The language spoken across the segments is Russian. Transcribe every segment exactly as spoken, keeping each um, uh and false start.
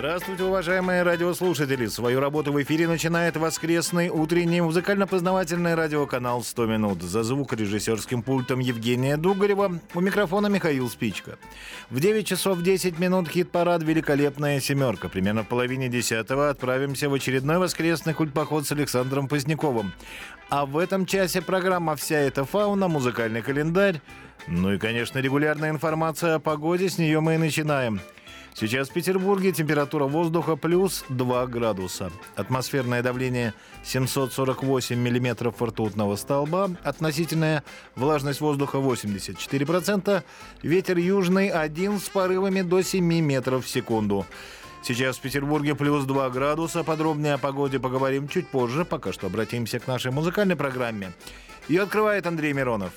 Здравствуйте, уважаемые радиослушатели! Свою работу в эфире начинает воскресный утренний музыкально-познавательный радиоканал «сто минут». За звукорежиссерским пультом Евгения Дугарева, у микрофона Михаил Спичко. В девять часов десять минут хит-парад «Великолепная семерка». Примерно в половине десятого отправимся в очередной воскресный культпоход с Александром Поздняковым. А в этом часе программа «Вся эта фауна», музыкальный календарь. Ну и, конечно, регулярная информация о погоде. С нее мы и начинаем. Сейчас в Петербурге температура воздуха плюс два градуса. Атмосферное давление семьсот сорок восемь миллиметров ртутного столба. Относительная влажность воздуха восемьдесят четыре процента. Ветер южный один с порывами до семи метров в секунду. Сейчас в Петербурге плюс два градуса. Подробнее о погоде поговорим чуть позже. Пока что обратимся к нашей музыкальной программе. Ее открывает Андрей Миронов.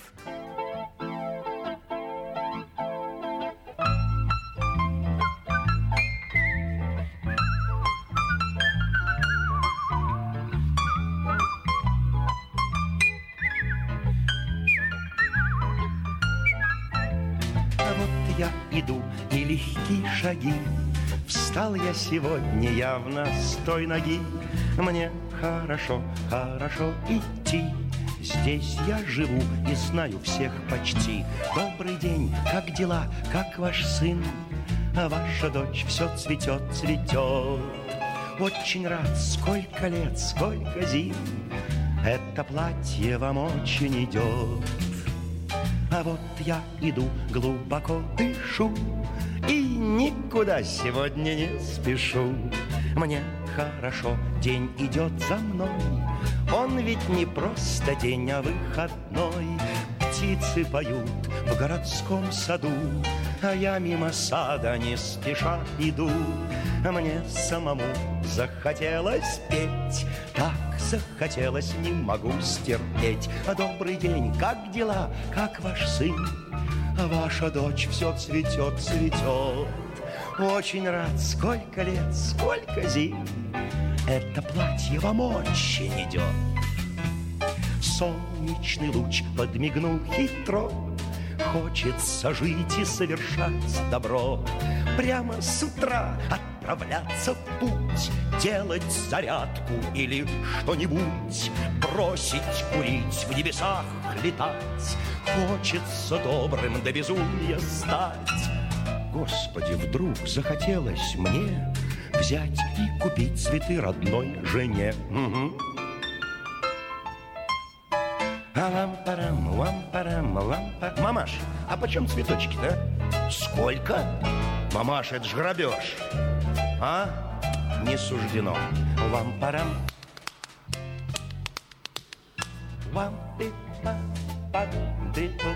Я иду, и легкие шаги. Встал я сегодня явно с той ноги. Мне хорошо, хорошо идти. Здесь я живу и знаю всех почти. Добрый день, как дела, как ваш сын? А ваша дочь все цветет, цветет. Очень рад, сколько лет, сколько зим. Это платье вам очень идет. А вот я иду, глубоко дышу и никуда сегодня не спешу. Мне хорошо, день идет за мной. Он ведь не просто день, а выходной. Птицы поют в городском саду, а я мимо сада не спеша иду. Мне самому захотелось петь, так захотелось, не могу стерпеть. А добрый день, как дела, как ваш сын? А ваша дочь все цветет, цветет. Очень рад, сколько лет, сколько зим. Это платье вам очень идет. Солнечный луч подмигнул хитро. Хочется жить и совершать добро. Прямо с утра отправляться в путь, делать зарядку или что-нибудь, бросить курить, в небесах летать. Хочется добрым до безумия стать. Господи, вдруг захотелось мне взять и купить цветы родной жене. Угу. Лампарам, лампарам, лампарам. Мамаш, а почем цветочки-то? Сколько? Мамаша, это ж грабеж. А? Не суждено. Лампарам. Лампи-па-па-ди-пу.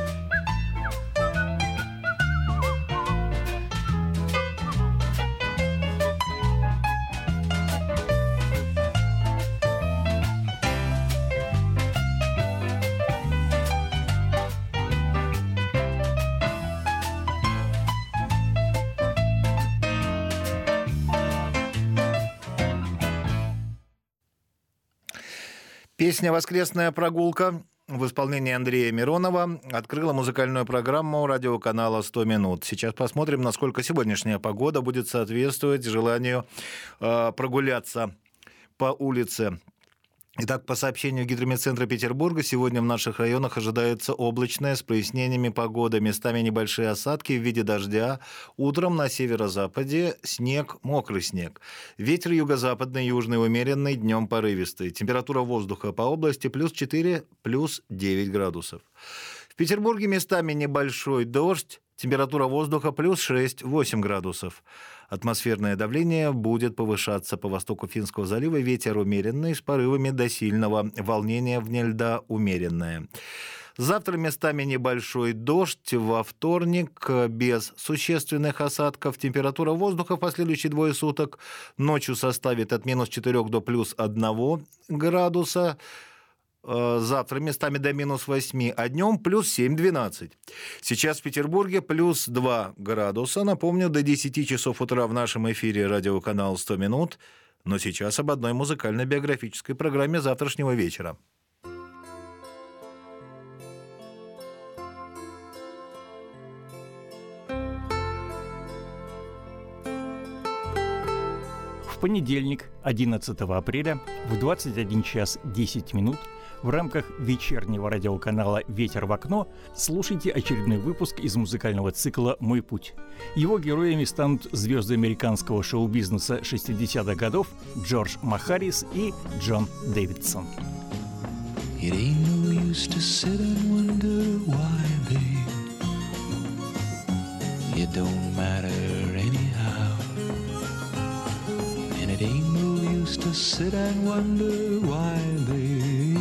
Песня «Воскресная прогулка» в исполнении Андрея Миронова открыла музыкальную программу радиоканала «сто минут». Сейчас посмотрим, насколько сегодняшняя погода будет соответствовать желанию э, прогуляться по улице. Итак, по сообщению Гидрометцентра Петербурга, сегодня в наших районах ожидается облачная с прояснениями погода. Местами небольшие осадки в виде дождя. Утром на северо-западе снег, мокрый снег. Ветер юго-западный, южный умеренный, днем порывистый. Температура воздуха по области плюс четыре, плюс девять градусов. В Петербурге местами небольшой дождь. Температура воздуха плюс шесть-восемь градусов. Атмосферное давление будет повышаться по востоку Финского залива. Ветер умеренный с порывами до сильного. Волнение вне льда умеренное. Завтра местами небольшой дождь. Во вторник без существенных осадков. Температура воздуха в последующие двое суток ночью составит от минус четырех до плюс одного градуса. Завтра местами до минус восьми, а днем плюс семь-двенадцать. Сейчас в Петербурге плюс два градуса. Напомню, до десяти часов утра в нашем эфире радиоканал «сто минут». Но сейчас об одной музыкально-биографической программе завтрашнего вечера. понедельник, одиннадцатого апреля, в двадцать один час десять минут в рамках вечернего радиоканала «Ветер в окно» слушайте очередной выпуск из музыкального цикла «Мой путь». Его героями станут звезды американского шоу-бизнеса шестидесятых годов Джордж Махарис и Джон Дэвидсон. It ain't no use to sit and wonder why, babe. It don't matter anyhow. And it ain't no use to sit and wonder why, babe.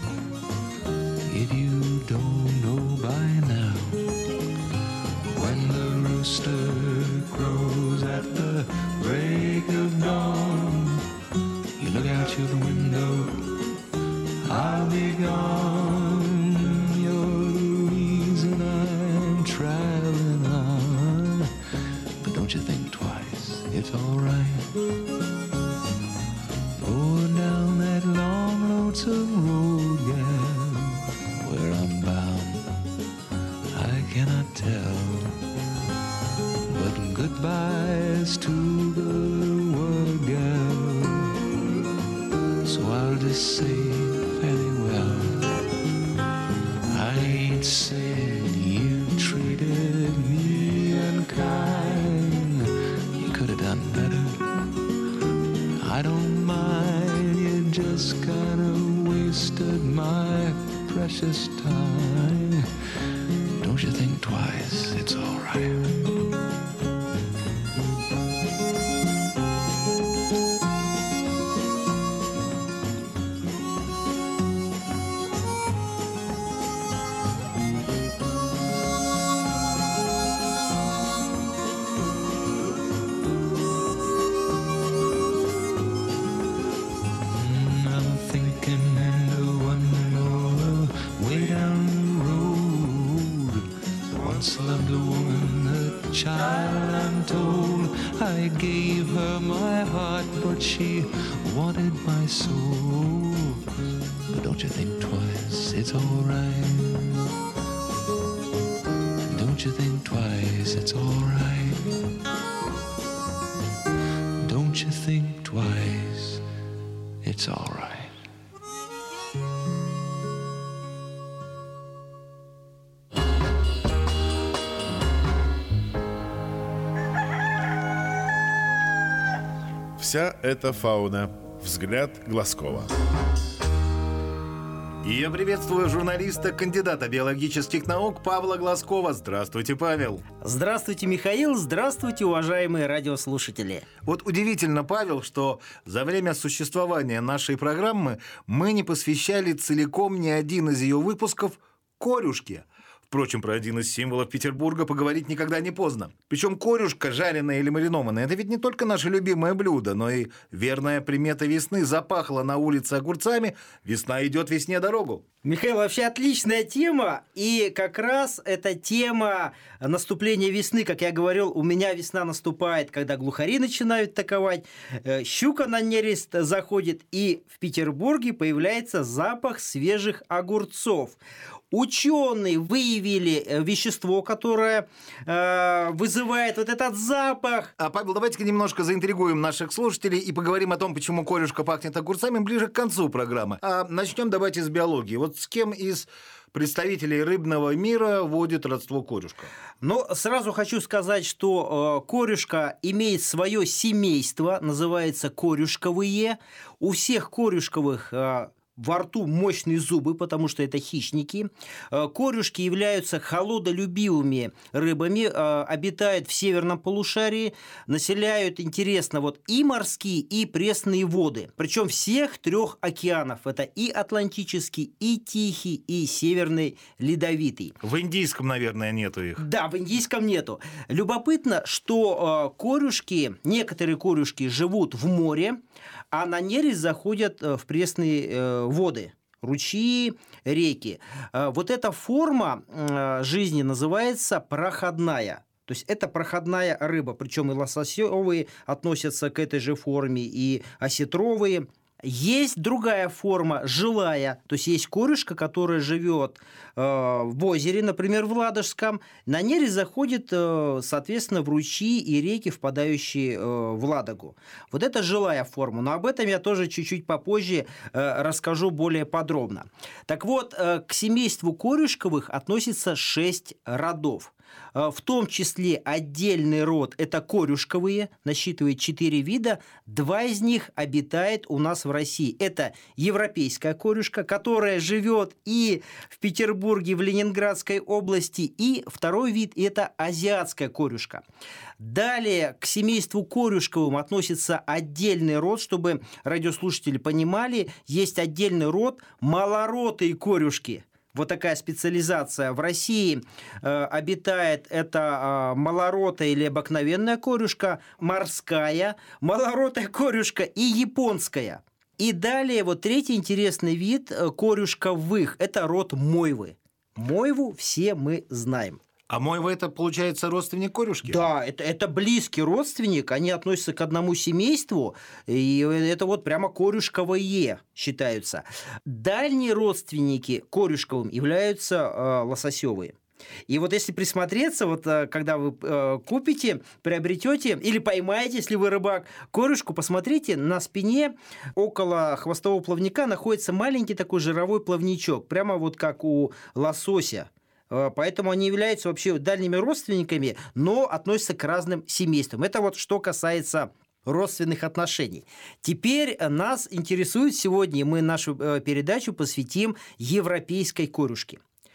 If you don't know by now, when the rooster crows at the break of dawn, you look out your window, I'll be gone. You're the reason I'm traveling on. But don't you think twice, it's alright. Going down that long, lonesome road, yeah. Where I'm bound, I cannot tell. But goodbye's to the world, girl. So I'll just say farewell. I ain't saying you treated me unkind. You could have done better. I don't mind. You just kind of wasted my precious time. Don't you think twice, it's all right. I gave her my heart, but she wanted my soul. But don't you think twice, it's alright. Don't you think twice, it's alright. Don't you think twice, it's alright. Вся эта фауна. Взгляд Глазкова. И я приветствую журналиста, кандидата биологических наук Павла Глазкова. Здравствуйте, Павел. Здравствуйте, Михаил. Здравствуйте, уважаемые радиослушатели. Вот удивительно, Павел, что за время существования нашей программы мы не посвящали целиком ни один из ее выпусков корюшке. Впрочем, про один из символов Петербурга поговорить никогда не поздно. Причем корюшка, жареная или маринованная, это ведь не только наше любимое блюдо, но и верная примета весны. Запахло на улице огурцами, весна идет весне дорогу. Михаил, вообще отличная тема, и как раз эта тема наступления весны, как я говорил, у меня весна наступает, когда глухари начинают таковать, щука на нерест заходит, и в Петербурге появляется запах свежих огурцов. Ученые выявили вещество, которое э, вызывает вот этот запах. А, Павел, давайте-ка немножко заинтригуем наших слушателей и поговорим о том, почему корюшка пахнет огурцами ближе к концу программы. А начнем давайте с биологии. Вот с кем из представителей рыбного мира водит родство корюшка? Но сразу хочу сказать, что э, корюшка имеет свое семейство, называется корюшковые. У всех корюшковых э, во рту мощные зубы, потому что это хищники. Корюшки являются холодолюбивыми рыбами, обитают в северном полушарии, населяют, интересно, вот и морские, и пресные воды. Причем всех трех океанов. Это и Атлантический, и Тихий, и Северный Ледовитый. В Индийском, наверное, нету их. Да, в Индийском нету. Любопытно, что корюшки, некоторые корюшки живут в море, а на нерест заходят в пресные воды, ручьи, реки. Вот эта форма жизни называется проходная. То есть это проходная рыба, причем и лососевые относятся к этой же форме, и осетровые. Есть другая форма, жилая, то есть есть корюшка, которая живет э, в озере, например, в Ладожском. На нерест заходит, э, соответственно, в ручьи и реки, впадающие э, в Ладогу. Вот это жилая форма, но об этом я тоже чуть-чуть попозже э, расскажу более подробно. Так вот, э, к семейству корюшковых относится шесть родов. В том числе отдельный род – это корюшковые, насчитывает четыре вида. Два из них обитает у нас в России. Это европейская корюшка, которая живет и в Петербурге, в Ленинградской области, и второй вид – это азиатская корюшка. Далее к семейству корюшковым относится отдельный род, чтобы радиослушатели понимали, есть отдельный род малоротые корюшки. Вот такая специализация. В России э, обитает это э, малоротая или обыкновенная корюшка, морская, малоротая корюшка и японская. И далее вот третий интересный вид э, корюшковых – это род мойвы. Мойву все мы знаем. А мойва – это, получается, родственник корюшки? Да, это, это близкий родственник, они относятся к одному семейству, и это вот прямо корюшковые считаются. Дальние родственники корюшковым являются э, лососевые. И вот если присмотреться, вот когда вы э, купите, приобретете или поймаете, если вы рыбак, корюшку, посмотрите, на спине около хвостового плавника находится маленький такой жировой плавничок, прямо вот как у лосося. Поэтому они являются вообще дальними родственниками, но относятся к разным семействам. Это вот что касается родственных отношений. Теперь нас интересует сегодня, мы нашу передачу посвятим европейской корюшке.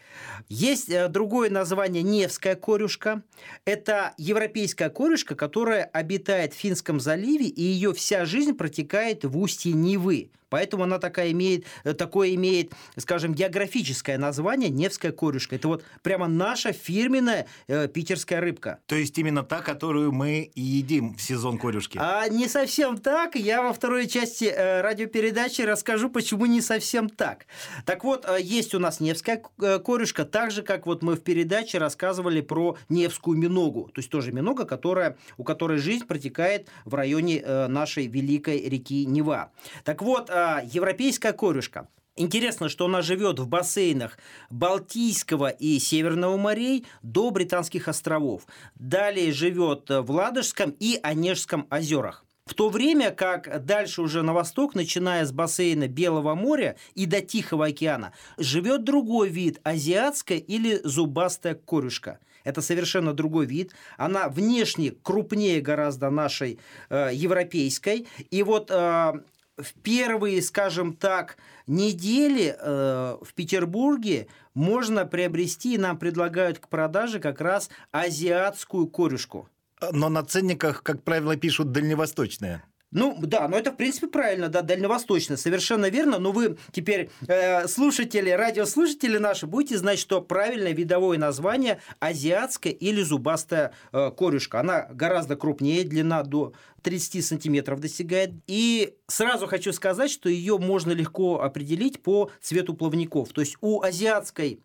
Есть другое название невская корюшка. Это европейская корюшка, которая обитает в Финском заливе, и ее вся жизнь протекает в устье Невы. Поэтому она такая имеет, такое имеет, скажем, географическое название невская корюшка. Это вот прямо наша фирменная э, питерская рыбка. То есть именно та, которую мы и едим в сезон корюшки? А не совсем так. Я во второй части э, радиопередачи расскажу, почему не совсем так. Так вот, э, есть у нас невская корюшка, так же, как вот мы в передаче рассказывали про невскую миногу. То есть тоже минога, которая, у которой жизнь протекает в районе э, нашей великой реки Нева. Так вот, европейская корюшка. Интересно, что она живет в бассейнах Балтийского и Северного морей до Британских островов. Далее живет в Ладожском и Онежском озерах. В то время как дальше уже на восток, начиная с бассейна Белого моря и до Тихого океана, живет другой вид – азиатская или зубастая корюшка. Это совершенно другой вид. Она внешне крупнее гораздо нашей э, европейской. И вот э, в первые, скажем так, недели э, в Петербурге можно приобрести, и нам предлагают к продаже как раз азиатскую корюшку. Но на ценниках, как правило, пишут «дальневосточная». Ну, да, но это, в принципе, правильно, да, дальневосточно, совершенно верно, но вы теперь, э, слушатели, радиослушатели наши, будете знать, что правильное видовое название азиатская или зубастая э, корюшка. Она гораздо крупнее, длина до тридцать сантиметров достигает. И сразу хочу сказать, что ее можно легко определить по цвету плавников. То есть у азиатской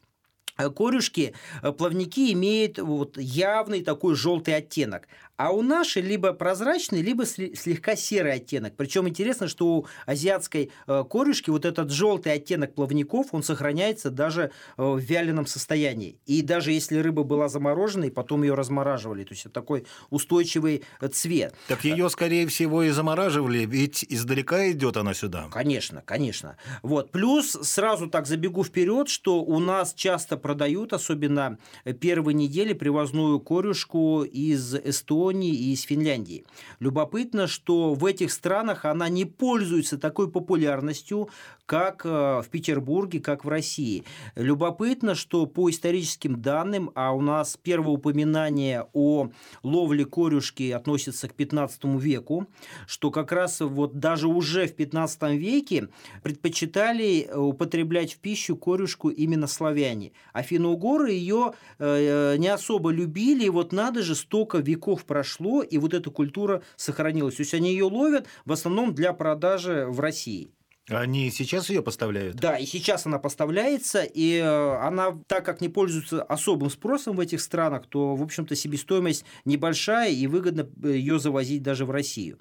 корюшки плавники имеют вот явный такой желтый оттенок, а у нашей либо прозрачный, либо слегка серый оттенок. Причем интересно, что у азиатской корюшки вот этот желтый оттенок плавников, он сохраняется даже в вяленом состоянии. И даже если рыба была замороженной, потом ее размораживали. То есть это такой устойчивый цвет. Так ее, скорее всего, и замораживали, ведь издалека идет она сюда. Конечно, конечно. Вот. Плюс сразу так забегу вперед, что у нас часто продают, особенно первые недели, привозную корюшку из Эстонии и из Финляндии. Любопытно, что в этих странах она не пользуется такой популярностью, как в Петербурге, как в России. Любопытно, что по историческим данным, а у нас первое упоминание о ловле корюшки относится к пятнадцатому веку, что как раз вот даже уже в пятнадцатом веке предпочитали употреблять в пищу корюшку именно славяне. А финно-угоры ее не особо любили, и вот надо же, столько веков прошло, и вот эта культура сохранилась. То есть они ее ловят в основном для продажи в России. Они сейчас ее поставляют? Да, и сейчас она поставляется, и она, так как не пользуется особым спросом в этих странах, то, в общем-то, себестоимость небольшая, и выгодно ее завозить даже в Россию.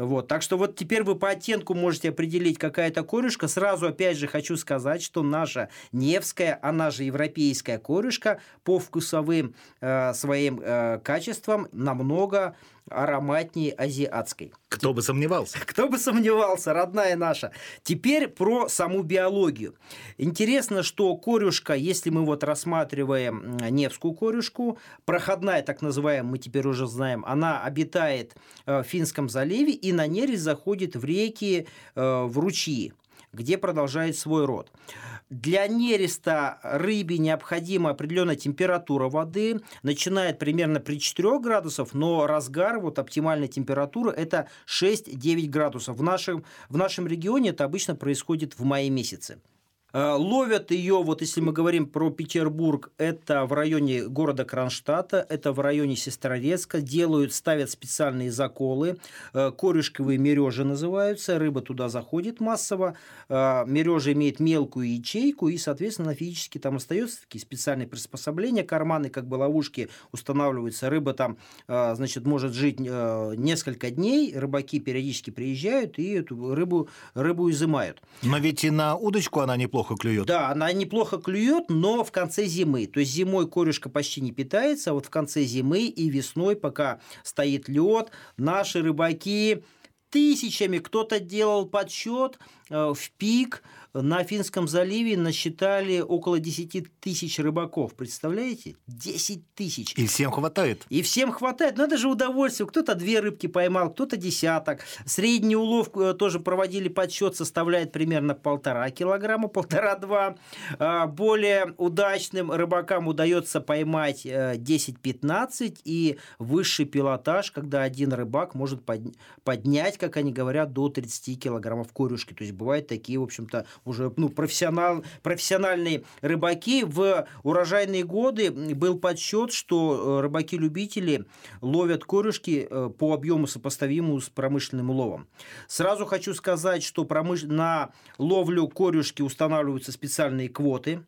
Вот. Так что вот теперь вы по оттенку можете определить, какая это корюшка. Сразу опять же хочу сказать, что наша Невская, она же европейская корюшка по вкусовым э, своим э, качествам намного ароматнее азиатской. Кто бы сомневался? Кто бы сомневался, родная наша. Теперь про саму биологию. Интересно, что корюшка, если мы вот рассматриваем Невскую корюшку, проходная, так называемая, мы теперь уже знаем, она обитает в Финском заливе и на нерест заходит в реки, в ручьи, где продолжает свой род. Для нереста рыбе необходима определенная температура воды, начинает примерно при четырёх градусах, но разгар, вот оптимальная температура, это шесть-девять градусов. В нашем, в нашем регионе это обычно происходит в мае месяце. Ловят ее, вот если мы говорим про Петербург, это в районе города Кронштадта, это в районе Сестрорецка, делают, ставят специальные заколы, корюшковые мережи называются, рыба туда заходит массово, мережа имеет мелкую ячейку и, соответственно, физически там остается такие специальные приспособления, карманы, как бы ловушки устанавливаются, рыба там, значит, может жить несколько дней, рыбаки периодически приезжают и эту рыбу, рыбу изымают. Но ведь и на удочку она неплохо клюет. Да, она неплохо клюет, но в конце зимы. То есть зимой корюшка почти не питается, а вот в конце зимы и весной, пока стоит лед, наши рыбаки тысячами, кто-то делал подсчет в пик, на Финском заливе насчитали около десять тысяч рыбаков. Представляете? десять тысяч. И всем хватает. И всем хватает. Но это же удовольствие. Кто-то две рыбки поймал, кто-то десяток. Средний улов тоже проводили подсчет, составляет примерно полтора килограмма, полтора-два. Более удачным рыбакам удается поймать десять-пятнадцать. И высший пилотаж, когда один рыбак может поднять, как они говорят, до тридцати килограммов корюшки. То есть бывают такие, в общем-то, уже ну, профессионал, профессиональные рыбаки. В урожайные годы был подсчет, что рыбаки-любители ловят корюшки по объему сопоставимому с промышленным уловом. Сразу хочу сказать, что промыш... на ловлю корюшки устанавливаются специальные квоты.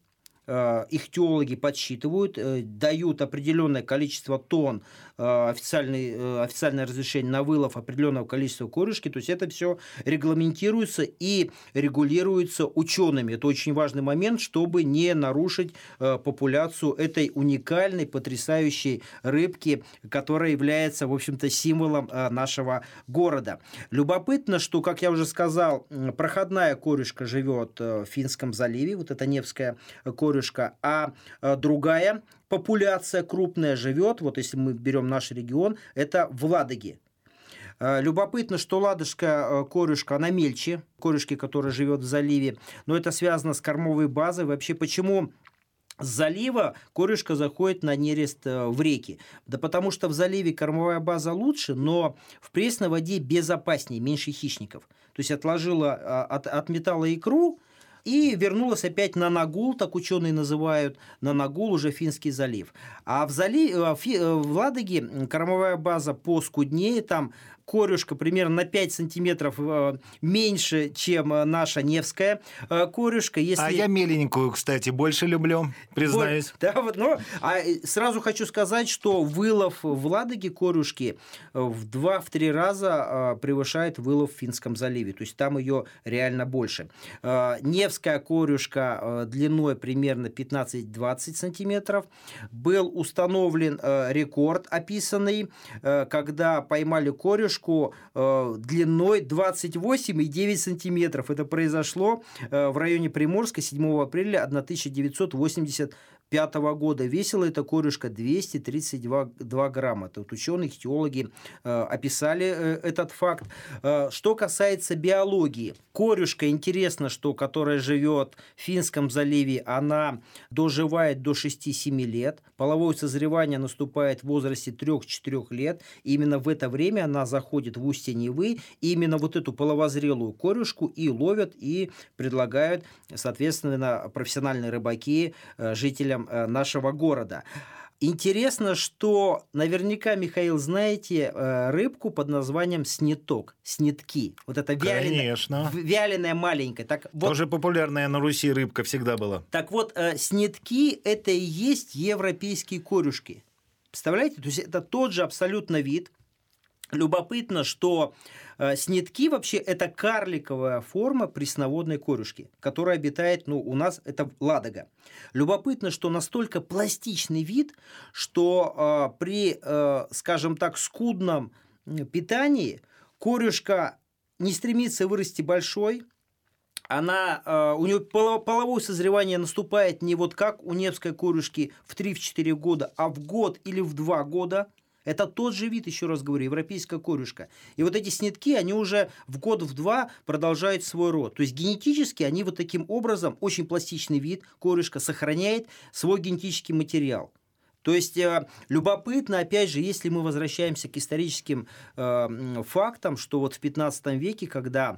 Их теологи подсчитывают, дают определенное количество тонн, официальное, официальное разрешение на вылов определенного количества корюшки. То есть это все регламентируется и регулируется учеными. Это очень важный момент, чтобы не нарушить популяцию этой уникальной, потрясающей рыбки, которая является, в общем-то, символом нашего города. Любопытно, что, как я уже сказал, проходная корюшка живет в Финском заливе, вот эта Невская корюшка, а другая популяция крупная живет, вот если мы берем наш регион, это в Ладоге. Любопытно, что ладожская корюшка, она мельче корюшки, которая живет в заливе, но это связано с кормовой базой. Вообще, почему с залива корюшка заходит на нерест в реки? Да потому что в заливе кормовая база лучше, но в пресной воде безопаснее, меньше хищников. То есть отложила, от, отметала икру, и вернулась опять на Нагул, так ученые называют, на Нагул уже Финский залив. А в, залив, в Ладоге кормовая база поскуднее, там корюшка примерно на пять сантиметров меньше, чем наша Невская корюшка. Если... А я меленькую, кстати, больше люблю, признаюсь. Вот, да, вот, но, а сразу хочу сказать, что вылов в Ладоге корюшки в два-три раза превышает вылов в Финском заливе. То есть там ее реально больше. Невская корюшка длиной примерно пятнадцать-двадцать сантиметров. Был установлен рекорд, описанный, когда поймали корюшку длиной двадцать восемь и девять сантиметров. Это произошло в районе Приморска седьмого апреля тысяча девятьсот восемьдесят пятого года. Весила эта корюшка двести тридцать два грамма. Тут ученые, теологи описали этот факт. Что касается биологии. Корюшка, интересно, что которая живет в Финском заливе, она доживает до шести-семи лет. Половое созревание наступает в возрасте трех-четырех лет. И именно в это время она заходит в устье Невы. И именно вот эту половозрелую корюшку и ловят, и предлагают, соответственно, профессиональные рыбаки жителям нашего города. Интересно, что наверняка, Михаил, знаете рыбку под названием сниток, снитки. Вот это вяленая, вяленая маленькая. Так вот, тоже популярная на Руси рыбка всегда была. Так вот, снитки – это и есть европейские корюшки. Представляете? То есть это тот же абсолютно вид. Любопытно, что э, снитки вообще это карликовая форма пресноводной корюшки, которая обитает, ну, у нас это Ладога. Любопытно, что настолько пластичный вид, что э, при, э, скажем так, скудном питании корюшка не стремится вырасти большой. Она, э, у нее половое созревание наступает не вот как у невской корюшки в три-четыре года, а в год или в два года. Это тот же вид, еще раз говорю, европейская корюшка. И вот эти снитки, они уже в год, в два продолжают свой род. То есть генетически они вот таким образом, очень пластичный вид, корюшка сохраняет свой генетический материал. То есть э, любопытно, опять же, если мы возвращаемся к историческим э, фактам, что вот в пятнадцатом веке, когда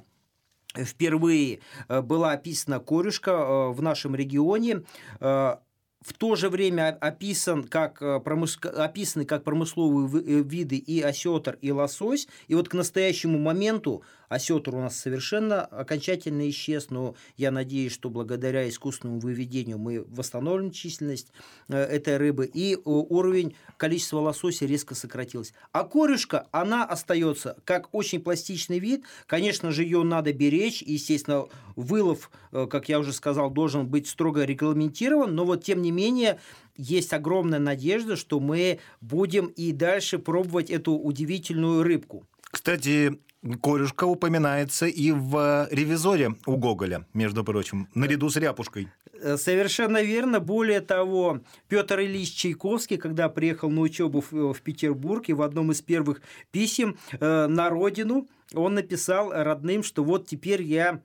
впервые была описана корюшка э, в нашем регионе, э, в то же время описан как промыс... описаны как промысловые виды и осетр, и лосось. И вот к настоящему моменту осетр у нас совершенно окончательно исчез, но я надеюсь, что благодаря искусственному выведению мы восстановим численность этой рыбы, и уровень количества лосося резко сократился. А корюшка, она остается как очень пластичный вид. Конечно же, ее надо беречь, и, естественно, вылов, как я уже сказал, должен быть строго регламентирован, но вот тем не менее есть огромная надежда, что мы будем и дальше пробовать эту удивительную рыбку. Кстати, корюшка упоминается и в «Ревизоре» у Гоголя, между прочим, наряду с ряпушкой. Совершенно верно. Более того, Петр Ильич Чайковский, когда приехал на учебу в Петербург, и в одном из первых писем на родину он написал родным, что вот теперь я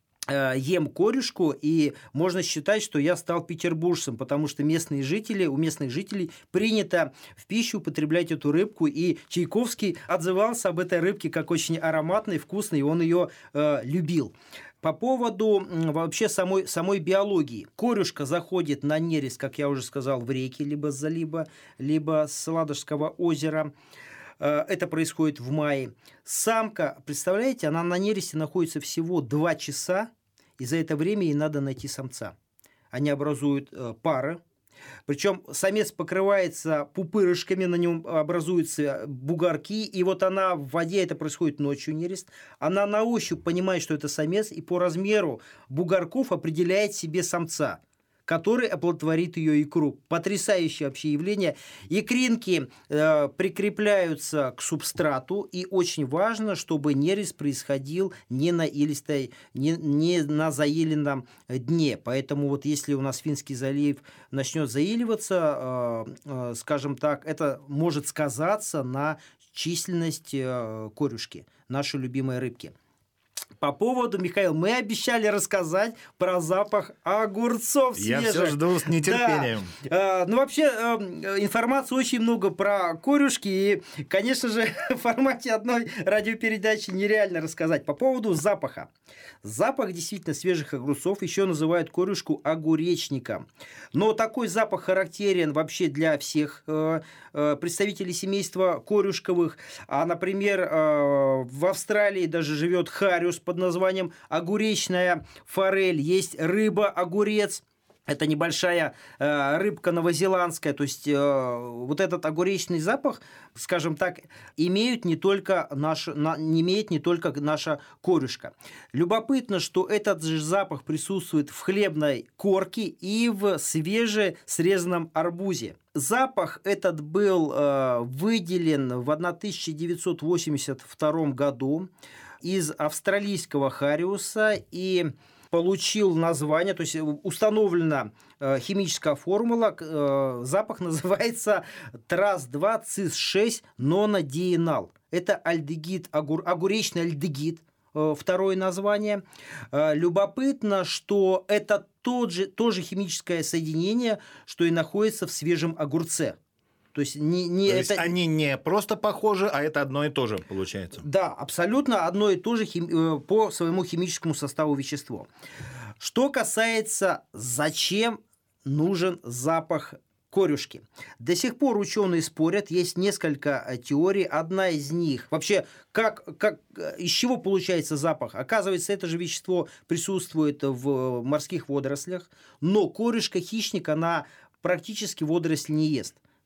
ем корюшку, и можно считать, что я стал петербуржцем, потому что местные жители, у местных жителей принято в пищу употреблять эту рыбку, и Чайковский отзывался об этой рыбке как очень ароматной, вкусной, и он ее э, любил. По поводу вообще самой, самой биологии. Корюшка заходит на нерест, как я уже сказал, в реки, либо с залива, либо с Ладожского озера. Это происходит в мае. Самка, представляете, она на нересте находится всего два часа, и за это время ей надо найти самца. Они образуют пары. Причем самец покрывается пупырышками, на нем образуются бугорки, и вот она в воде, это происходит ночью, нерест, она на ощупь понимает, что это самец, и по размеру бугорков определяет себе самца, который оплодотворит ее икру. Потрясающее вообще явление. Икринки э, прикрепляются к субстрату, и очень важно, чтобы нерест происходил не на илистой, не, не на заиленном дне. Поэтому вот если у нас Финский залив начнет заиливаться, э, э, скажем так, это может сказаться на численности э, корюшки, нашей любимой рыбки. По поводу, Михаил, мы обещали рассказать про запах огурцов свежих. Я все жду с нетерпением. Да. Ну, вообще, информации очень много про корюшки, и, конечно же, в формате одной радиопередачи нереально рассказать. По поводу запаха. Запах действительно свежих огурцов еще называют корюшку огуречником. Но такой запах характерен вообще для всех представителей семейства корюшковых. А, например, в Австралии даже живет хариус под названием огуречная форель. Есть рыба-огурец. Это небольшая э, рыбка новозеландская, то есть э, вот этот огуречный запах, скажем так, имеют не только наш, на, не имеет не только наша корюшка. Любопытно, что этот же запах присутствует в хлебной корке и в свежесрезанном арбузе. Запах этот был э, выделен в тысяча девятьсот восемьдесят втором году из австралийского хариуса и получил название, то есть установлена э, химическая формула, э, запах называется трас два цис шесть нонодиенал. Это альдегид, огур, огуречный альдегид, э, второе название. Э, любопытно, что это тот же, тоже химическое соединение, что и находится в свежем огурце. То есть, не, не то это... есть они не просто похожи, а это одно и то же получается. Да, абсолютно одно и то же хим... по своему химическому составу вещество. Что касается, зачем нужен запах корюшки. До сих пор ученые спорят, есть несколько теорий. Одна из них, вообще, как, как, из чего получается запах? Оказывается, это же вещество присутствует в морских водорослях, но корюшка-хищник, она практически водоросли не ест.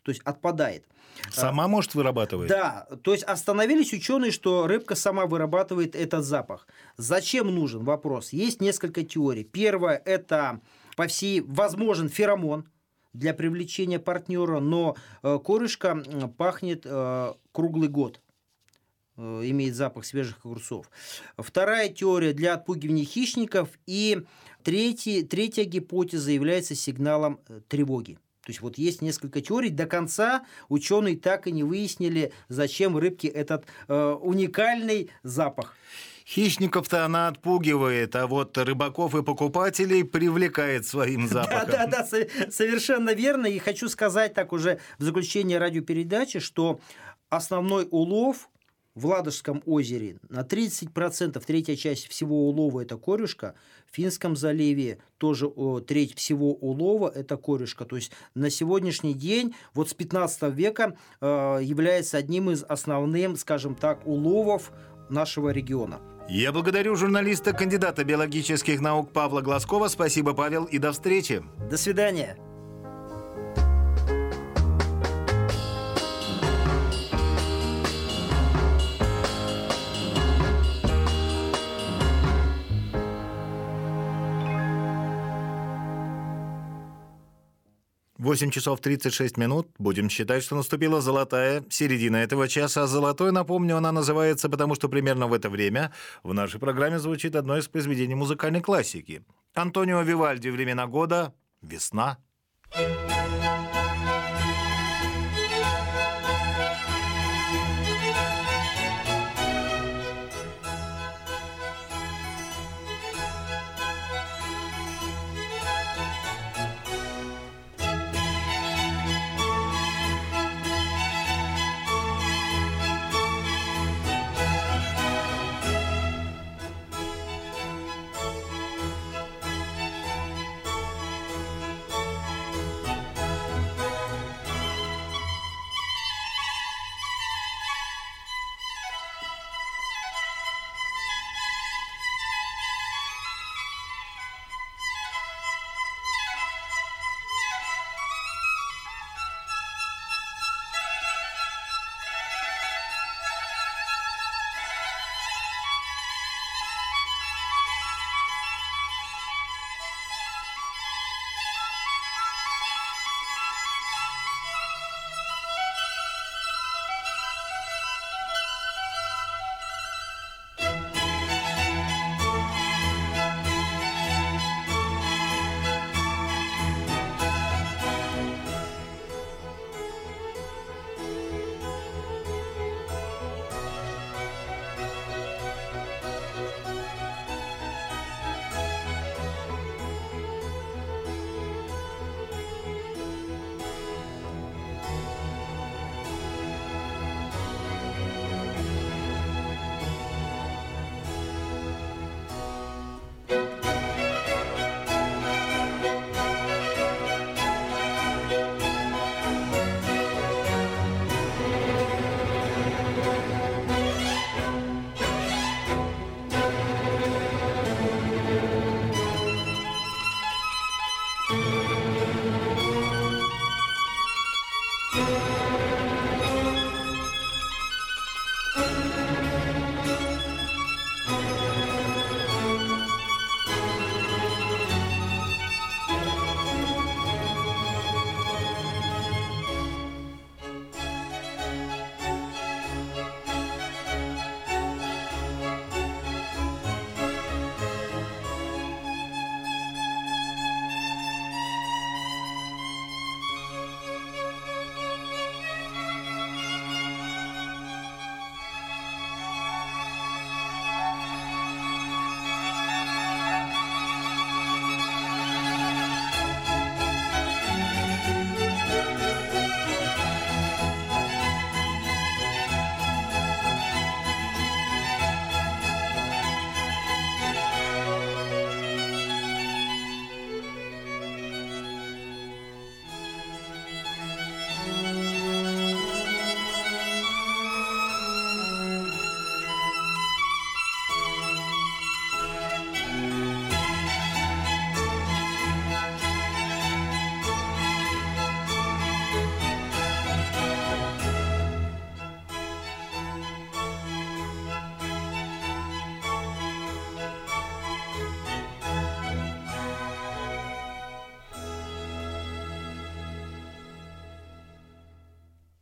то есть отпадает. Сама может вырабатывать? Да, то есть остановились ученые, что рыбка сама вырабатывает этот запах. Зачем нужен? Вопрос. Есть несколько теорий. Первое – это, по всей, возможен феромон для привлечения партнера, но э, корюшка пахнет э, круглый год, э, имеет запах свежих огурцов. Вторая теория – для отпугивания хищников. И третья, третья гипотеза является сигналом тревоги. То есть вот есть несколько теорий. До конца ученые так и не выяснили, зачем рыбке этот э, уникальный запах. Хищников-то она отпугивает, а вот рыбаков и покупателей привлекает своим запахом. Да, да, да, совершенно верно. И хочу сказать так уже в заключение радиопередачи, что основной улов в Ладожском озере на тридцать процентов, третья часть всего улова – это корюшка. В Финском заливе тоже о, треть всего улова – это корюшка. То есть на сегодняшний день, вот с пятнадцатого века, э, является одним из основных, скажем так, уловов нашего региона. Я благодарю журналиста, кандидата биологических наук Павла Глазкова. Спасибо, Павел, и до встречи. До свидания. восемь часов тридцать шесть минут. Будем считать, что наступила золотая середина этого часа. Золотой, напомню, она называется, потому что примерно в это время в нашей программе звучит одно из произведений музыкальной классики. Антонио Вивальди «Времена года. Весна».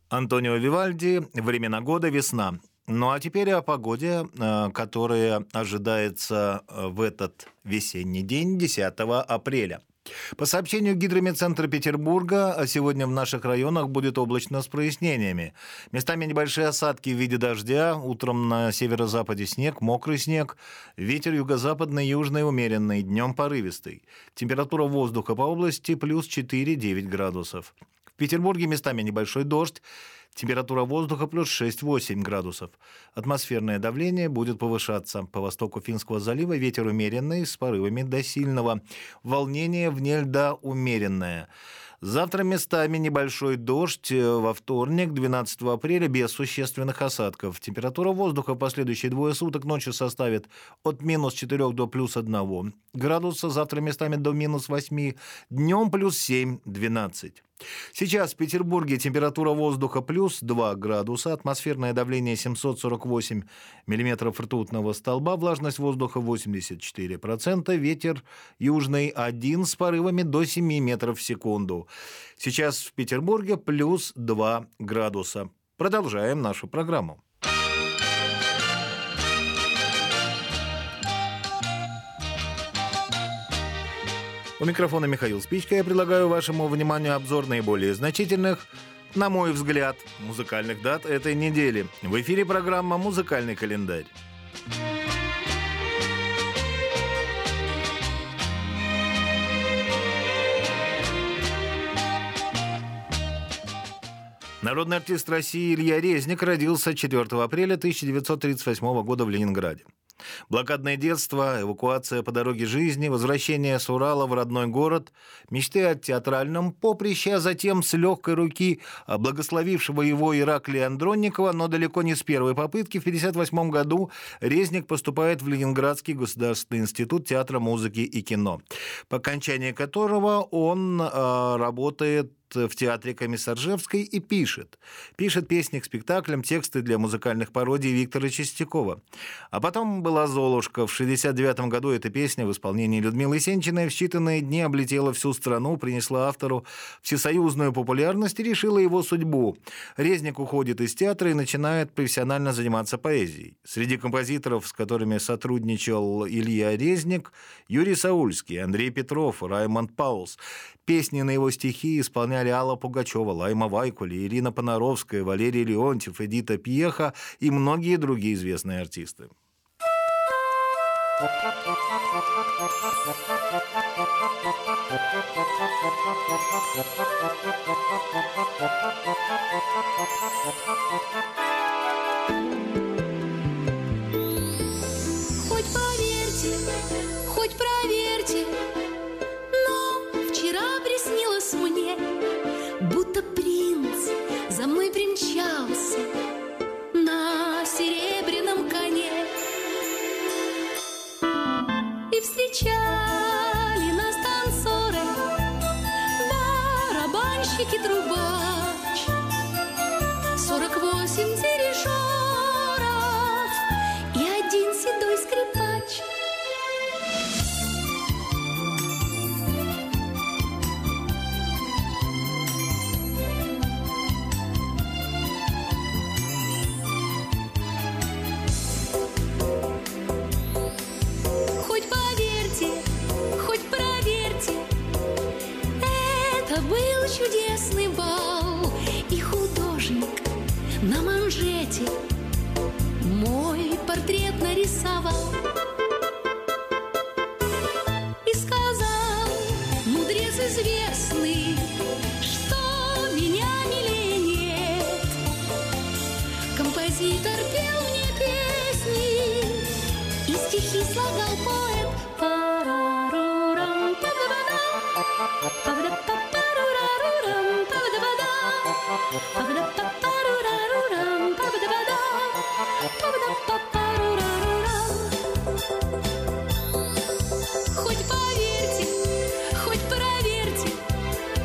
Антонио Вивальди «Времена года. Весна». Ну а теперь о погоде, которая ожидается в этот весенний день, десятого апреля. По сообщению Гидрометцентра Петербурга, сегодня в наших районах будет облачно с прояснениями. Местами небольшие осадки в виде дождя, утром на северо-западе снег, мокрый снег, ветер юго-западный, южный умеренный, днем порывистый. Температура воздуха по области плюс четыре-девять градусов. В Петербурге местами небольшой дождь. Температура воздуха плюс шесть-восемь градусов. Атмосферное давление будет повышаться. По востоку Финского залива ветер умеренный с порывами до сильного. Волнение вне льда умеренное. Завтра местами небольшой дождь, во вторник, двенадцатого апреля, без существенных осадков. Температура воздуха в последующие двое суток ночью составит от минус четырех до плюс одного градуса, завтра местами до минус восьми, днем плюс семь-двенадцать. Сейчас в Петербурге температура воздуха плюс два градуса, атмосферное давление семьсот сорок восемь миллиметров ртутного столба, влажность воздуха восемьдесят четыре процента, ветер южный один с порывами до семи метров в секунду. Сейчас в Петербурге плюс два градуса. Продолжаем нашу программу. У микрофона Михаил Спичко. Я предлагаю вашему вниманию обзор наиболее значительных, на мой взгляд, музыкальных дат этой недели. В эфире программа «Музыкальный календарь». Народный артист России Илья Резник родился четвёртого апреля тысяча девятьсот тридцать восьмого года в Ленинграде. Блокадное детство, эвакуация по дороге жизни, возвращение с Урала в родной город, мечты о театральном поприще, а затем с легкой руки благословившего его Ираклия Андронникова, но далеко не с первой попытки, в тысяча девятьсот пятьдесят восьмом году Резник поступает в Ленинградский государственный институт театра, музыки и кино, по окончании которого он э, работает в театре Комиссаржевской и пишет. Пишет песни к спектаклям, тексты для музыкальных пародий Виктора Чистякова. А потом была «Золушка». В шестьдесят девятом году эта песня в исполнении Людмилы Сенчиной в считанные дни облетела всю страну, принесла автору всесоюзную популярность и решила его судьбу. Резник уходит из театра и начинает профессионально заниматься поэзией. Среди композиторов, с которыми сотрудничал Илья Резник, Юрий Саульский, Андрей Петров, Раймонд Паулс. Песни на его стихи исполняли Алла Пугачева, Лайма Вайкули, Ирина Понаровская, Валерий Леонтьев, Эдита Пьеха и многие другие известные артисты. Хоть поверьте, хоть проверьте, приснилось мне, будто принц за мной примчался на серебряном коне. И встречали нас танцоры, барабанщик и трубач, сорок восемь дирижеров и один седой скрипач. Чудесный бал, и художник на манжете мой портрет нарисовал и сказал, мудрец известный, что меня милее нет. Композитор пел мне песни и стихи слагал поэт. Парарурам, па-да-ба-да, па-да-ба-да. Хоть поверьте, хоть проверьте,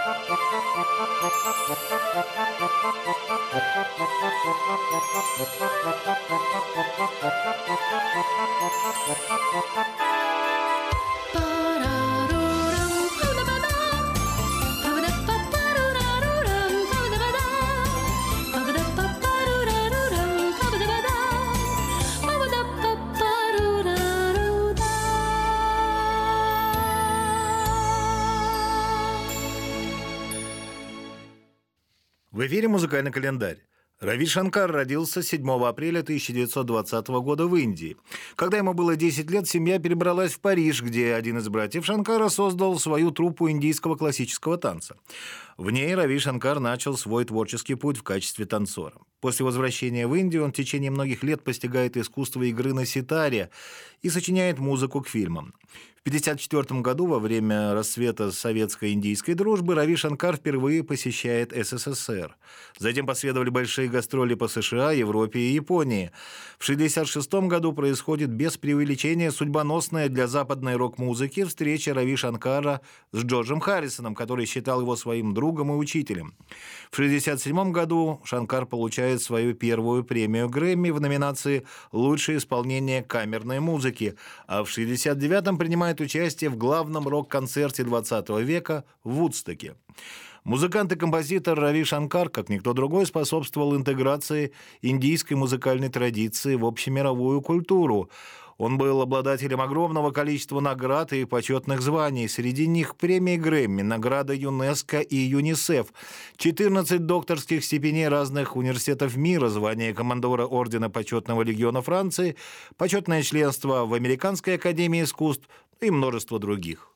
В эфире «Музыкальный календарь». Рави Шанкар родился седьмого апреля тысяча девятьсот двадцатого года в Индии. Когда ему было десять лет, семья перебралась в Париж, где один из братьев Шанкара создал свою труппу индийского классического танца. В ней Рави Шанкар начал свой творческий путь в качестве танцора. После возвращения в Индию он в течение многих лет постигает искусство игры на ситаре и сочиняет музыку к фильмам. В тысяча девятьсот пятьдесят четвёртом году, во время расцвета советско-индийской дружбы, Рави Шанкар впервые посещает СССР. Затем последовали большие гастроли по США, Европе и Японии. В шестьдесят шестом году происходит без преувеличения судьбоносная для западной рок-музыки встреча Рави Шанкара с Джорджем Харрисоном, который считал его своим другом и учителем. В шестьдесят седьмом году Шанкар получает свою первую премию Грэмми в номинации «Лучшее исполнение камерной музыки», а в шестьдесят девятом принимает участие в главном рок-концерте двадцатого века в Вудстоке. Музыкант и композитор Рави Шанкар, как никто другой, способствовал интеграции индийской музыкальной традиции в общемировую культуру. Он был обладателем огромного количества наград и почетных званий. Среди них премии Грэмми, награда ЮНЕСКО и ЮНИСЕФ, четырнадцать докторских степеней разных университетов мира, звание командора Ордена Почетного Легиона Франции, почетное членство в Американской академии искусств и множество других.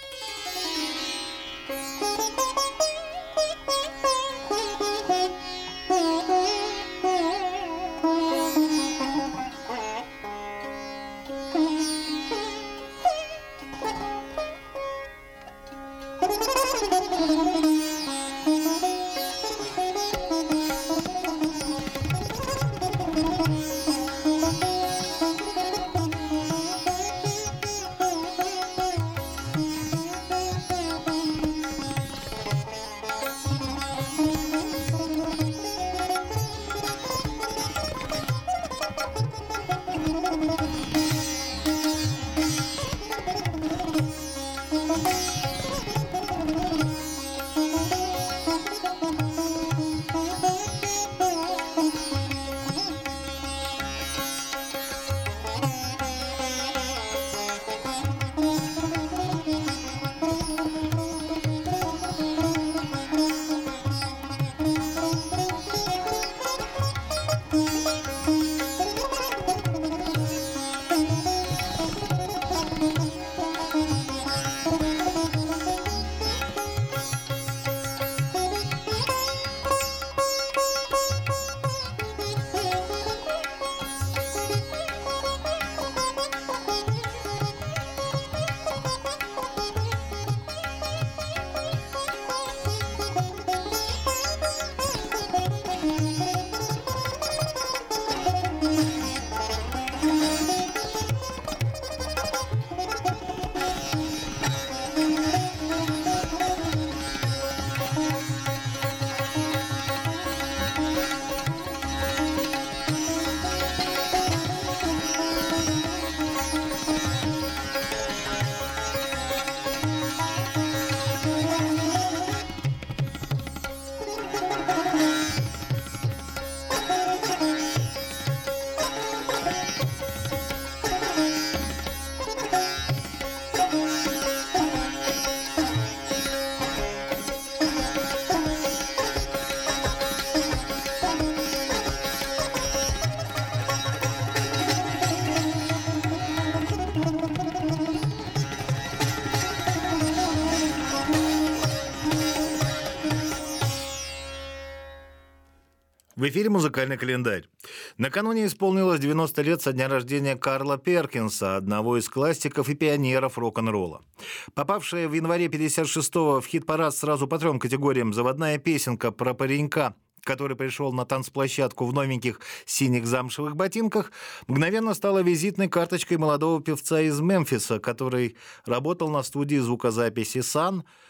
В эфире «Музыкальный календарь». Накануне исполнилось девяносто лет со дня рождения Карла Перкинса, одного из классиков и пионеров рок-н-ролла. Попавшая в январе пятьдесят шестого в хит-парад сразу по трем категориям заводная песенка про паренька, который пришел на танцплощадку в новеньких синих замшевых ботинках, мгновенно стала визитной карточкой молодого певца из Мемфиса, который работал на студии звукозаписи «Сан»,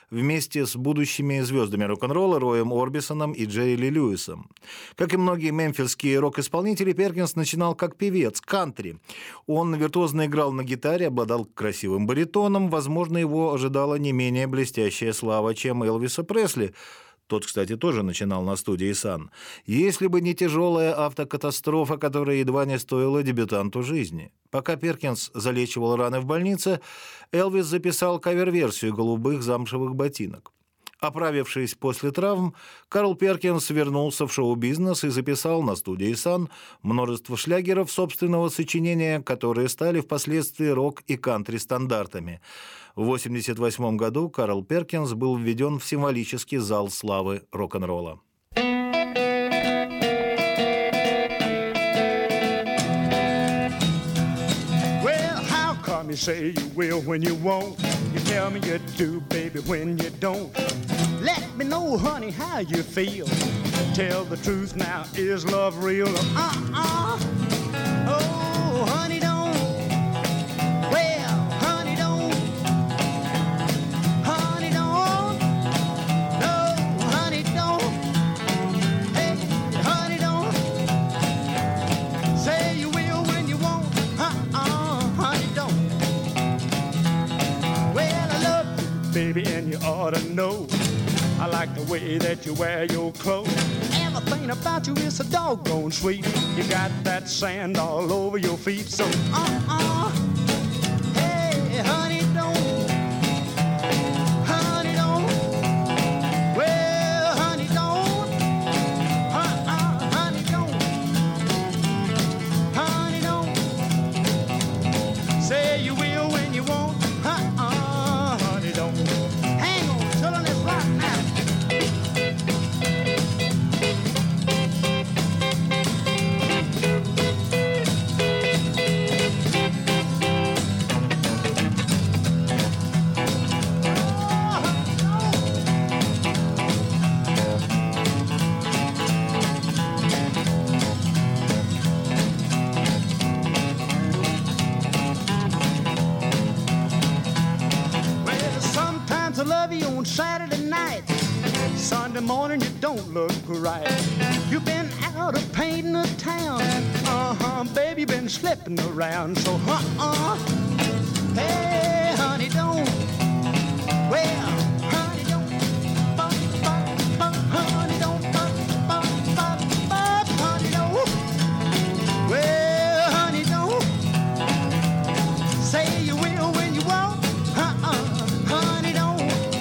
вместе с будущими звездами рок-н-ролла Роем Орбисоном и Джерри Ли Льюисом. Как и многие мемфисские рок-исполнители, Перкинс начинал как певец кантри. Он виртуозно играл на гитаре, обладал красивым баритоном. Возможно, его ожидала не менее блестящая слава, чем Элвиса Пресли. Тот, кстати, тоже начинал на студии Sun. Если бы не тяжелая автокатастрофа, которая едва не стоила дебютанту жизни. Пока Перкинс залечивал раны в больнице, Элвис записал кавер-версию «Голубых замшевых ботинок». Оправившись после травм, Карл Перкинс вернулся в шоу-бизнес и записал на студии Sun множество шлягеров собственного сочинения, которые стали впоследствии рок- и кантри-стандартами. В восемьдесят восьмом году Карл Перкинс был введен в символический зал славы рок-н-ролла. You say you will when you won't. You tell me you do, baby, when you don't. Let me know, honey, how you feel. Tell the truth now, is love real? Uh-uh. Oh, honey, don't. Well, honey, don't. Honey, don't. No, honey, don't. Hey, honey, don't. Say you will when you won't. Uh-uh, honey, don't. Baby, and you ought to know I like the way that you wear your clothes. Everything about you is so doggone sweet. You got that sand all over your feet. So, uh-uh. Hey, honey, don't. Honey, don't. Well, honey, don't. Uh-uh, honey, don't. Honey, don't. Say you will when you won't. Uh-uh, honey, don't. Hang on, children, it's right now. I love you on Saturday night. Sunday morning you don't look right. You've been out of painting the town. Uh-huh, baby, been slipping around. So, uh-uh. Hey, honey, don't. Well, honey, don't. Bop, bop, bop, honey, don't. Bop, bop, bop, bop, honey, don't. Well, honey, don't. Say you will when you won't. Uh-uh, honey, don't.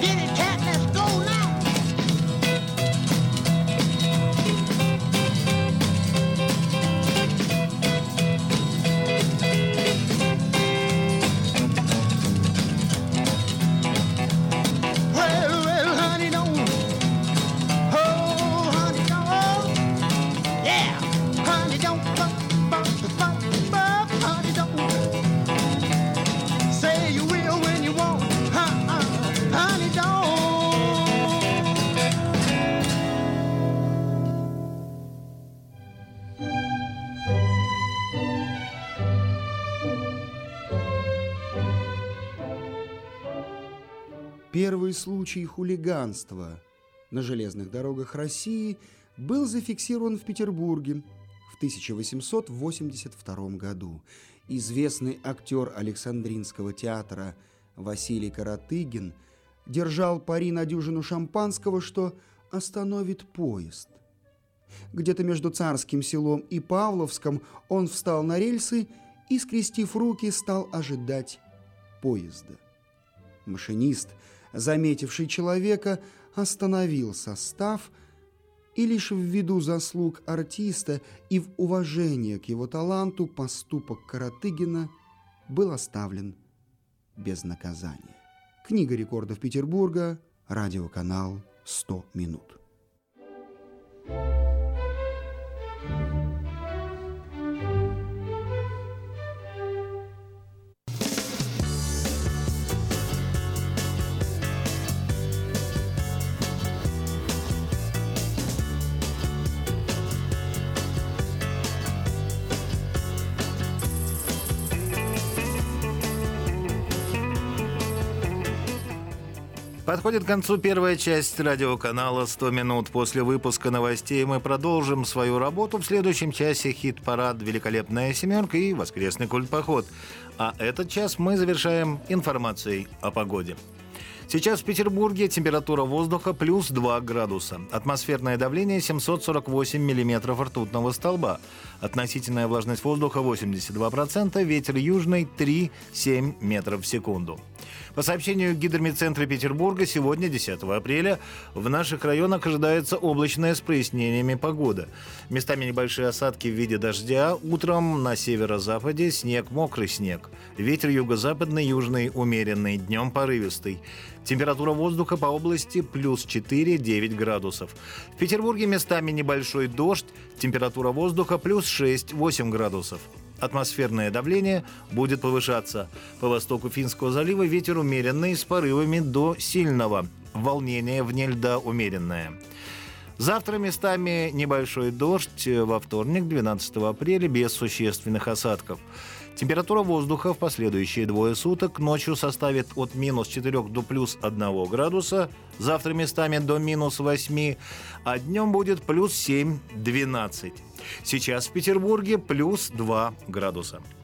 Первый случай хулиганства на железных дорогах России был зафиксирован в Петербурге в тысяча восемьсот восемьдесят втором году. Известный актер Александринского театра Василий Каратыгин держал пари на дюжину шампанского, что остановит поезд. Где-то между Царским селом и Павловском он встал на рельсы и, скрестив руки, стал ожидать поезда. Машинист, заметивший человека, остановил состав, и лишь ввиду заслуг артиста и в уважение к его таланту поступок Каратыгина был оставлен без наказания. Книга рекордов Петербурга, радиоканал «сто минут». Подходит к концу первая часть радиоканала «сто минут». После выпуска новостей мы продолжим свою работу. В следующем часе хит-парад «Великолепная семерка» и «Воскресный культпоход». А этот час мы завершаем информацией о погоде. Сейчас в Петербурге температура воздуха плюс два градуса. Атмосферное давление семьсот сорок восемь миллиметров ртутного столба. Относительная влажность воздуха восемьдесят два процента. Ветер южный три-семь метров в секунду. По сообщению Гидромедцентра Петербурга, сегодня, десятого апреля, в наших районах ожидается облачная с прояснениями погода. Местами небольшие осадки в виде дождя. Утром на северо-западе снег, мокрый снег. Ветер юго-западный, южный умеренный, днем порывистый. Температура воздуха по области плюс четыре-девять градусов. В Петербурге местами небольшой дождь. Температура воздуха плюс шесть-восемь градусов. Атмосферное давление будет повышаться. По востоку Финского залива ветер умеренный с порывами до сильного. Волнение вне льда умеренное. Завтра местами небольшой дождь. Во вторник, двенадцатого апреля, без существенных осадков. Температура воздуха в последующие двое суток ночью составит от минус четырех до плюс одного градуса. Завтра местами до минус восьми, а днем будет плюс семь-двенадцать. Сейчас в Петербурге плюс два градуса.